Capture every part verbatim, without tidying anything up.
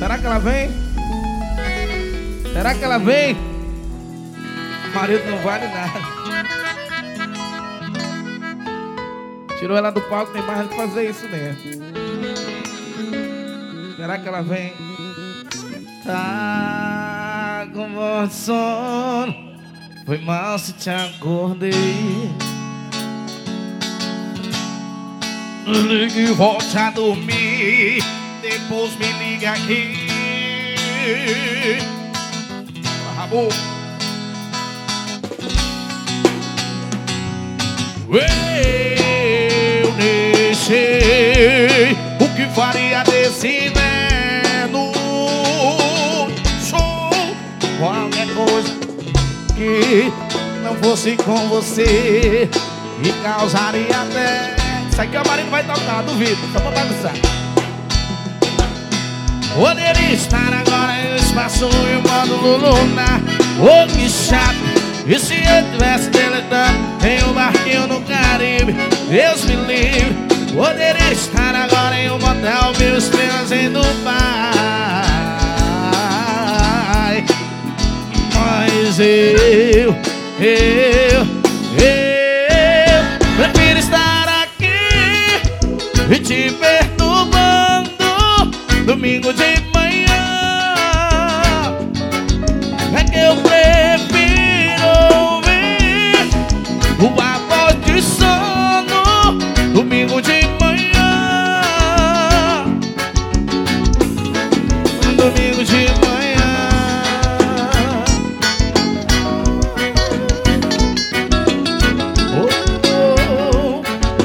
Será que ela vem? Será que ela vem? O marido não vale nada. Tirou ela do palco, tem mais de fazer isso mesmo. Será que ela vem? Tá com voz de sono. Foi mal se te acordei. Ligue e volte a dormir. Depois me liga aqui. Acabou. Eu nem sei o que faria desse inverno. Sou qualquer coisa que não fosse com você e causaria até. Isso aqui o marido vai tocar, duvido, só pra bagunçar. Poderia estar agora em um espaço e um módulo lunar. Oh, que chato. E se eu tivesse deletando em um barquinho no Caribe? Deus me livre. Poderia estar agora em um motel mil estrelas em Dubai. Mas eu, eu, eu prefiro estar aqui e te perturbando domingo de manhã. É que eu prefiro ouvir uma voz de sono domingo de manhã. Domingo de manhã. Oh, oh.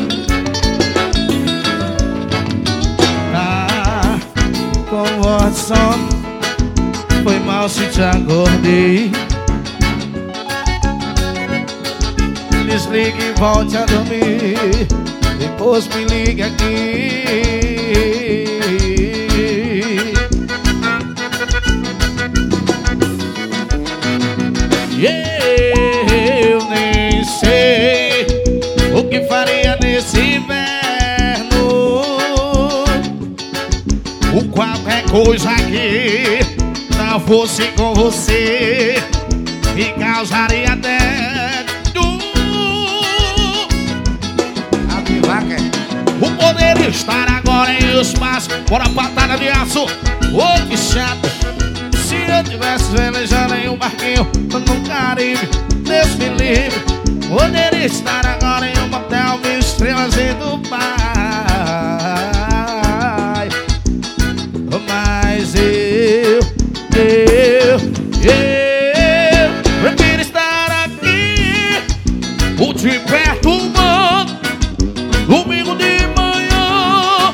Ah, com voz de sono. Foi mal se te acordei. Desligue e volte a dormir. Depois me ligue aqui. Eu nem sei o que faria nesse inverno. O qualquer coisa que não fosse com você me causaria até o poder estar agora em espaço. Bora patada de aço. Oh, que chato. Se eu tivesse velejando em um barquinho no Caribe, Deus me livre. Poderia estar agora em um motel mil estrelas em Dubai. Mas eu, eu, eu prefiro estar aqui o te perturbando domingo de manhã.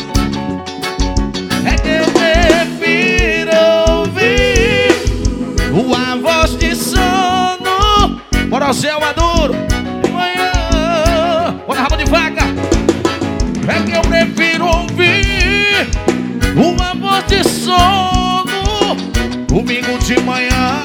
É que eu prefiro ouvir uma voz de sono. Bora, céu maduro de manhã. Bora, rabo de vaca. É que eu prefiro ouvir uma voz de sono domingo de manhã.